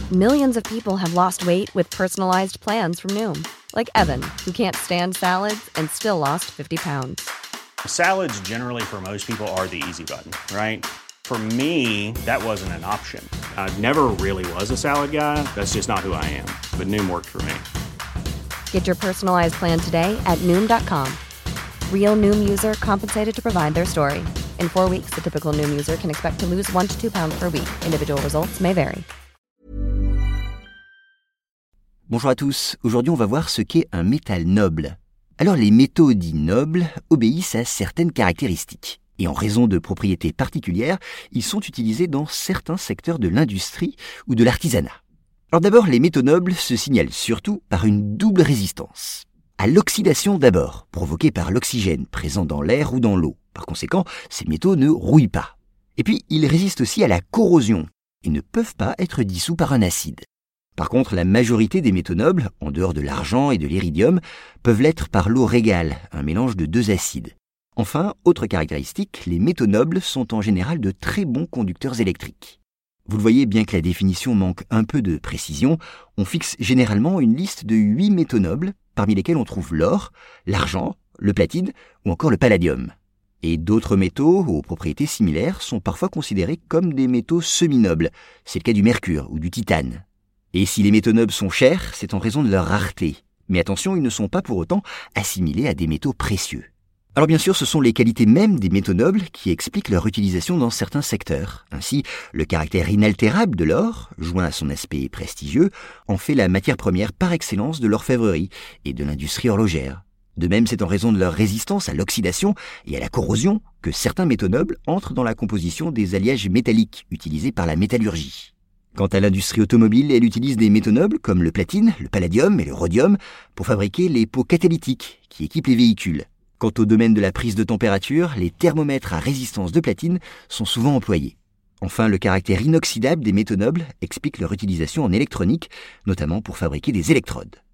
Millions of people have lost weight with personalized plans from Noom. Like Evan, who can't stand salads and still lost 50 pounds. Salads generally for most people are the easy button, right? For me, that wasn't an option. I never really was a salad guy. That's just not who I am. But Noom worked for me. Get your personalized plan today at Noom.com. Real Noom user compensated to provide their story. In 4 weeks, the typical Noom user can expect to lose 1 to 2 pounds per week. Individual results may vary. Bonjour à tous, aujourd'hui on va voir ce qu'est un métal noble. Alors les métaux dits nobles obéissent à certaines caractéristiques. Et en raison de propriétés particulières, ils sont utilisés dans certains secteurs de l'industrie ou de l'artisanat. Alors d'abord, les métaux nobles se signalent surtout par une double résistance. À l'oxydation d'abord, provoquée par l'oxygène présent dans l'air ou dans l'eau. Par conséquent, ces métaux ne rouillent pas. Et puis, ils résistent aussi à la corrosion et ne peuvent pas être dissous par un acide. Par contre, la majorité des métaux nobles, en dehors de l'argent et de l'iridium, peuvent l'être par l'eau régale, un mélange de deux acides. Enfin, autre caractéristique, les métaux nobles sont en général de très bons conducteurs électriques. Vous le voyez, bien que la définition manque un peu de précision, on fixe généralement une liste de 8 métaux nobles, parmi lesquels on trouve l'or, l'argent, le platine ou encore le palladium. Et d'autres métaux aux propriétés similaires sont parfois considérés comme des métaux semi-nobles. C'est le cas du mercure ou du titane. Et si les métaux nobles sont chers, c'est en raison de leur rareté. Mais attention, ils ne sont pas pour autant assimilés à des métaux précieux. Alors bien sûr, ce sont les qualités mêmes des métaux nobles qui expliquent leur utilisation dans certains secteurs. Ainsi, le caractère inaltérable de l'or, joint à son aspect prestigieux, en fait la matière première par excellence de l'orfèvrerie et de l'industrie horlogère. De même, c'est en raison de leur résistance à l'oxydation et à la corrosion que certains métaux nobles entrent dans la composition des alliages métalliques utilisés par la métallurgie. Quant à l'industrie automobile, elle utilise des métaux nobles comme le platine, le palladium et le rhodium pour fabriquer les pots catalytiques qui équipent les véhicules. Quant au domaine de la prise de température, les thermomètres à résistance de platine sont souvent employés. Enfin, le caractère inoxydable des métaux nobles explique leur utilisation en électronique, notamment pour fabriquer des électrodes.